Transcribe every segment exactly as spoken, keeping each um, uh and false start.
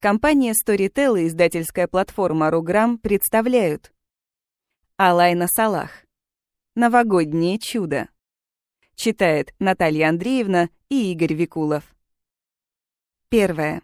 Компания Storytel и издательская платформа Руграм представляют Алайна Салах. Новогоднее чудо. Читает Наталья Андреевна и Игорь Викулов. Первое.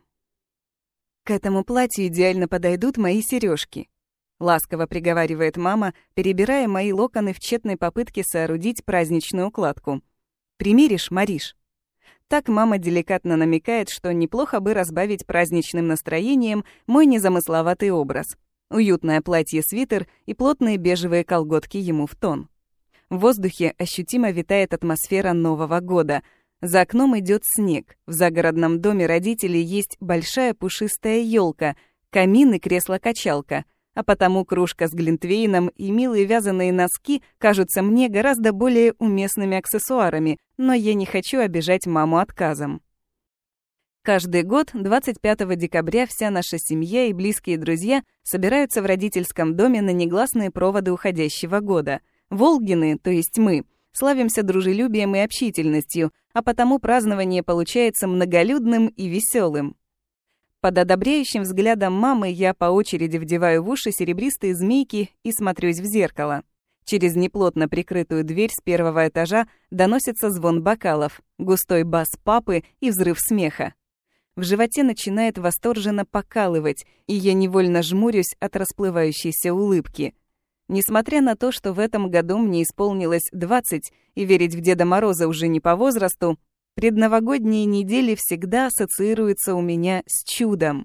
К этому платью идеально подойдут мои сережки. Ласково приговаривает мама, перебирая мои локоны в тщетной попытке соорудить праздничную укладку. «Примеришь, Мариш?» Так мама деликатно намекает, что неплохо бы разбавить праздничным настроением мой незамысловатый образ. Уютное платье-свитер и плотные бежевые колготки ему в тон. В воздухе ощутимо витает атмосфера Нового года. За окном идет снег. В загородном доме родителей есть большая пушистая елка, камин и кресло-качалка. А потому кружка с глинтвейном и милые вязаные носки кажутся мне гораздо более уместными аксессуарами, но я не хочу обижать маму отказом. Каждый год, двадцать пятого декабря, вся наша семья и близкие друзья собираются в родительском доме на негласные проводы уходящего года. Волгины, то есть мы, славимся дружелюбием и общительностью, а потому празднование получается многолюдным и веселым. Под одобряющим взглядом мамы я по очереди вдеваю в уши серебристые змейки и смотрюсь в зеркало. Через неплотно прикрытую дверь с первого этажа доносится звон бокалов, густой бас папы и взрыв смеха. В животе начинает восторженно покалывать, и я невольно жмурюсь от расплывающейся улыбки. Несмотря на то, что в этом году мне исполнилось двадцать, и верить в Деда Мороза уже не по возрасту, предновогодние недели всегда ассоциируются у меня с чудом.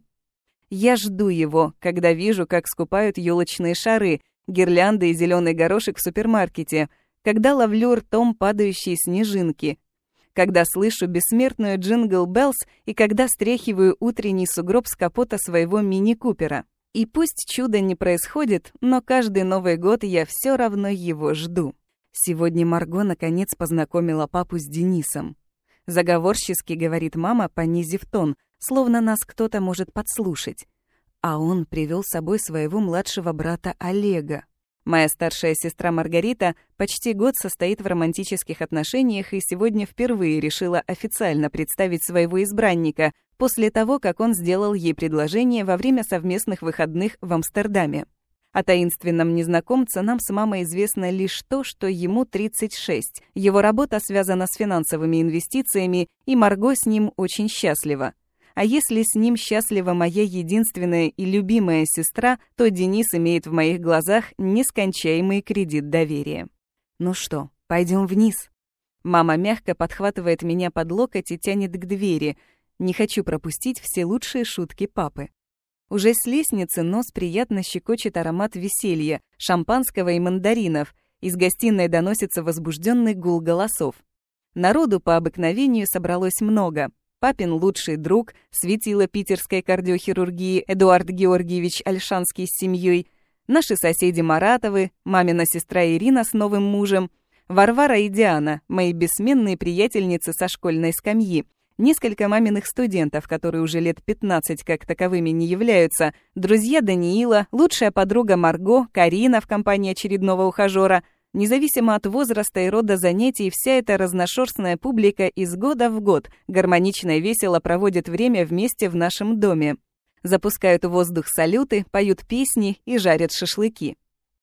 Я жду его, когда вижу, как скупают елочные шары, гирлянды и зеленый горошек в супермаркете, когда ловлю ртом падающие снежинки, когда слышу бессмертную Jingle Bells и когда стряхиваю утренний сугроб с капота своего мини-купера. И пусть чудо не происходит, но каждый Новый год я все равно его жду. Сегодня Марго наконец познакомила папу с Денисом. Заговорчески говорит мама, понизив тон, словно нас кто-то может подслушать. А он привел с собой своего младшего брата Олега. Моя старшая сестра Маргарита почти год состоит в романтических отношениях и сегодня впервые решила официально представить своего избранника после того, как он сделал ей предложение во время совместных выходных в Амстердаме. О таинственном незнакомце нам с мамой известно лишь то, что ему тридцать шесть. Его работа связана с финансовыми инвестициями, и Марго с ним очень счастлива. А если с ним счастлива моя единственная и любимая сестра, то Денис имеет в моих глазах нескончаемый кредит доверия. Ну что, пойдем вниз? Мама мягко подхватывает меня под локоть и тянет к двери. Не хочу пропустить все лучшие шутки папы. Уже с лестницы нос приятно щекочет аромат веселья, шампанского и мандаринов. Из гостиной доносится возбужденный гул голосов. Народу по обыкновению собралось много. Папин лучший друг, светило питерской кардиохирургии Эдуард Георгиевич Ольшанский с семьей, наши соседи Маратовы, мамина сестра Ирина с новым мужем, Варвара и Диана, мои бессменные приятельницы со школьной скамьи, несколько маминых студентов, которые уже лет пятнадцать как таковыми не являются, друзья Даниила, лучшая подруга Марго, Карина в компании очередного ухажёра. Независимо от возраста и рода занятий, вся эта разношерстная публика из года в год гармонично и весело проводит время вместе в нашем доме. Запускают в воздух салюты, поют песни и жарят шашлыки.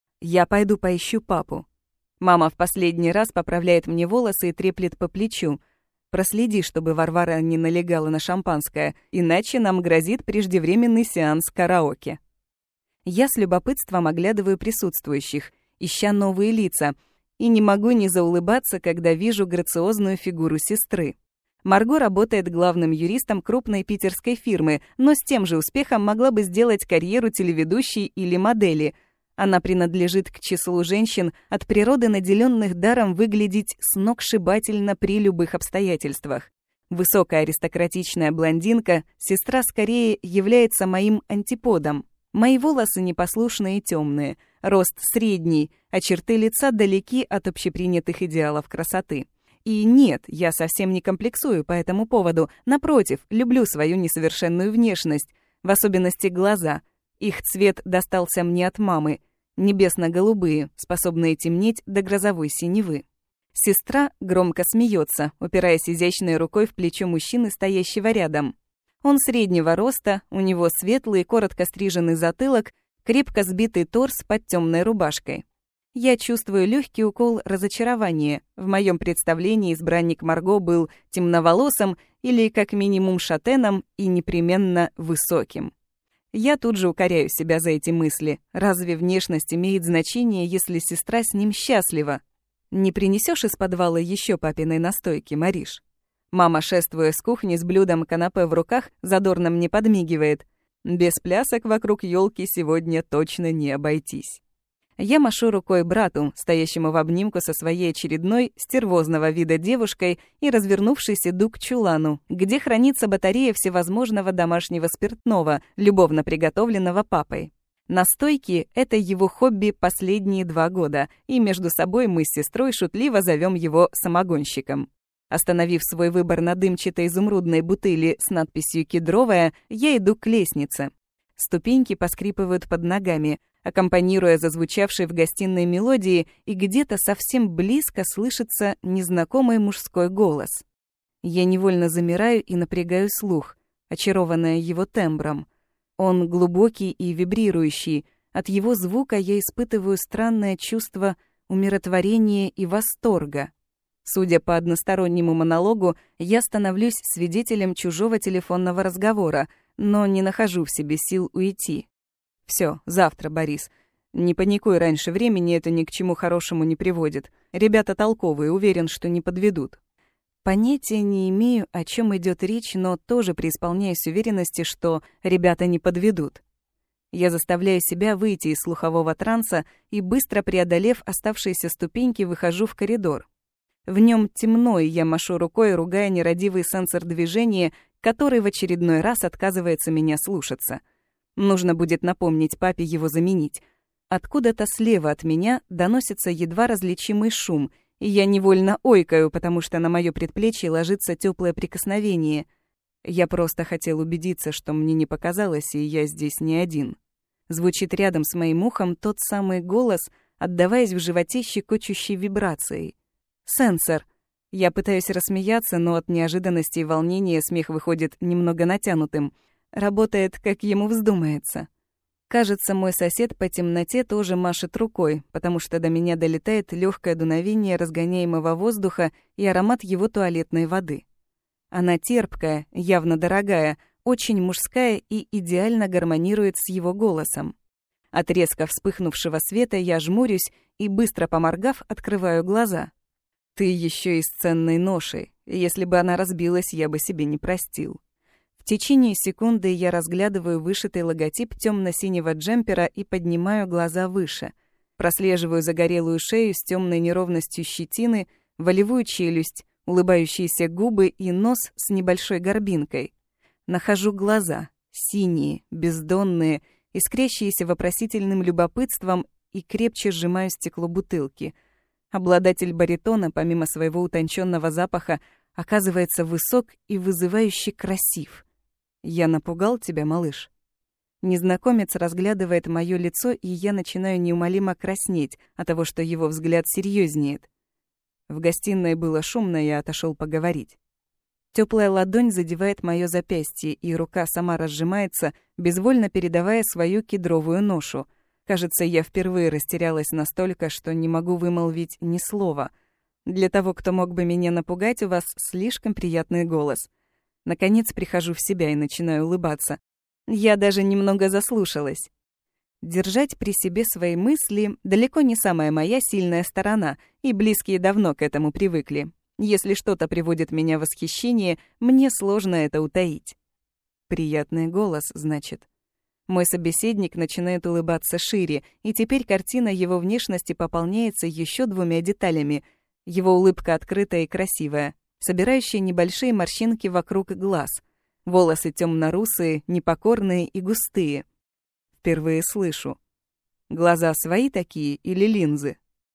Я пойду поищу папу. Мама в последний раз поправляет мне волосы и треплет по плечу. Проследи, чтобы Варвара не налегала на шампанское, иначе нам грозит преждевременный сеанс караоке. Я с любопытством оглядываю присутствующих, ища новые лица, и не могу не заулыбаться, когда вижу грациозную фигуру сестры. Марго работает главным юристом крупной питерской фирмы, но с тем же успехом могла бы сделать карьеру телеведущей или модели. Она принадлежит к числу женщин, от природы наделенных даром выглядеть сногсшибательно при любых обстоятельствах. Высокая аристократичная блондинка, сестра скорее является моим антиподом. Мои волосы непослушные и темные, рост средний, а черты лица далеки от общепринятых идеалов красоты. И нет, я совсем не комплексую по этому поводу. Напротив, люблю свою несовершенную внешность, в особенности глаза. Их цвет достался мне от мамы. Небесно-голубые, способные темнеть до грозовой синевы. Сестра громко смеется, упираясь изящной рукой в плечо мужчины, стоящего рядом. Он среднего роста, у него светлый, коротко стриженный затылок, крепко сбитый торс под темной рубашкой. Я чувствую легкий укол разочарования. В моем представлении избранник Марго был темноволосым или как минимум шатеном и непременно высоким. Я тут же укоряю себя за эти мысли. Разве внешность имеет значение, если сестра с ним счастлива? Не принесешь из подвала еще папиной настойки, Мариш? Мама, шествуя с кухни с блюдом канапе в руках, задорно мне подмигивает. Без плясок вокруг елки сегодня точно не обойтись. Я машу рукой брату, стоящему в обнимку со своей очередной стервозного вида девушкой, и, развернувшись, иду к чулану, где хранится батарея всевозможного домашнего спиртного, любовно приготовленного папой. Настойки — это его хобби последние два года, и между собой мы с сестрой шутливо зовем его самогонщиком. Остановив свой выбор на дымчатой изумрудной бутыли с надписью «Кедровая», я иду к лестнице. Ступеньки поскрипывают под ногами, аккомпанируя зазвучавшей в гостиной мелодии, и где-то совсем близко слышится незнакомый мужской голос. Я невольно замираю и напрягаю слух, очарованная его тембром. Он глубокий и вибрирующий. От его звука я испытываю странное чувство умиротворения и восторга. Судя по одностороннему монологу, я становлюсь свидетелем чужого телефонного разговора, но не нахожу в себе сил уйти. Все, завтра, Борис. Не паникуй раньше времени, это ни к чему хорошему не приводит. Ребята толковые, уверен, что не подведут. Понятия не имею, о чем идет речь, но тоже преисполняюсь уверенности, что ребята не подведут. Я заставляю себя выйти из слухового транса и, быстро преодолев оставшиеся ступеньки, выхожу в коридор. В нем темно, и я машу рукой, ругая нерадивый сенсор движения, который в очередной раз отказывается меня слушаться. Нужно будет напомнить папе его заменить. Откуда-то слева от меня доносится едва различимый шум, и я невольно ойкаю, потому что на моё предплечье ложится теплое прикосновение. Я просто хотел убедиться, что мне не показалось, и я здесь не один. Звучит рядом с моим ухом тот самый голос, отдаваясь в животе щекочущей вибрацией. «Сенсор». Я пытаюсь рассмеяться, но от неожиданности и волнения смех выходит немного натянутым. Работает, как ему вздумается. Кажется, мой сосед по темноте тоже машет рукой, потому что до меня долетает легкое дуновение разгоняемого воздуха и аромат его туалетной воды. Она терпкая, явно дорогая, очень мужская и идеально гармонирует с его голосом. От резко вспыхнувшего света я жмурюсь и, быстро поморгав, открываю глаза. «Ты еще и с ценной ношей. Если бы она разбилась, я бы себе не простил». В течение секунды я разглядываю вышитый логотип темно-синего джемпера и поднимаю глаза выше. Прослеживаю загорелую шею с темной неровностью щетины, волевую челюсть, улыбающиеся губы и нос с небольшой горбинкой. Нахожу глаза, синие, бездонные, искрящиеся вопросительным любопытством, и крепче сжимаю стекло бутылки. Обладатель баритона, помимо своего утонченного запаха, оказывается высок и вызывающе красив. «Я напугал тебя, малыш?» Незнакомец разглядывает моё лицо, и я начинаю неумолимо краснеть от того, что его взгляд серьезнеет. В гостиной было шумно, я отошел поговорить. Теплая ладонь задевает моё запястье, и рука сама разжимается, безвольно передавая свою кедровую ношу. Кажется, я впервые растерялась настолько, что не могу вымолвить ни слова. Для того, кто мог бы меня напугать, у вас слишком приятный голос. Наконец прихожу в себя и начинаю улыбаться. Я даже немного заслушалась. Держать при себе свои мысли далеко не самая моя сильная сторона, и близкие давно к этому привыкли. Если что-то приводит меня в восхищение, мне сложно это утаить. Приятный голос, значит. Мой собеседник начинает улыбаться шире, и теперь картина его внешности пополняется еще двумя деталями. Его улыбка открытая и красивая, собирающая небольшие морщинки вокруг глаз. Волосы темно-русые, непокорные и густые. Впервые слышу. Глаза свои такие или линзы?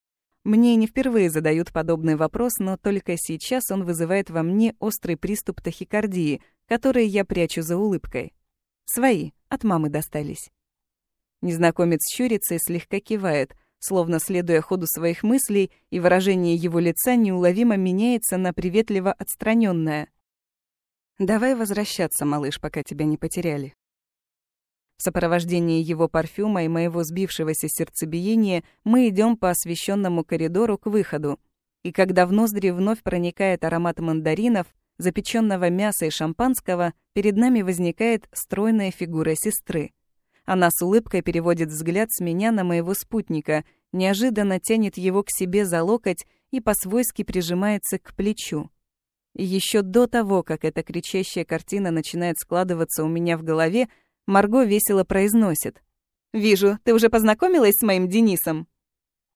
Мне не впервые задают подобный вопрос, но только сейчас он вызывает во мне острый приступ тахикардии, который я прячу за улыбкой. Свои, от мамы достались. Незнакомец щурится и слегка кивает, словно следуя ходу своих мыслей, и выражение его лица неуловимо меняется на приветливо отстраненное. «Давай возвращаться, малыш, пока тебя не потеряли». В сопровождении его парфюма и моего сбившегося сердцебиения мы идем по освещенному коридору к выходу. И когда в ноздри вновь проникает аромат мандаринов, запеченного мяса и шампанского, перед нами возникает стройная фигура сестры. Она с улыбкой переводит взгляд с меня на моего спутника, неожиданно тянет его к себе за локоть и по-свойски прижимается к плечу. И еще до того, как эта кричащая картина начинает складываться у меня в голове, Марго весело произносит: «Вижу, ты уже познакомилась с моим Денисом?»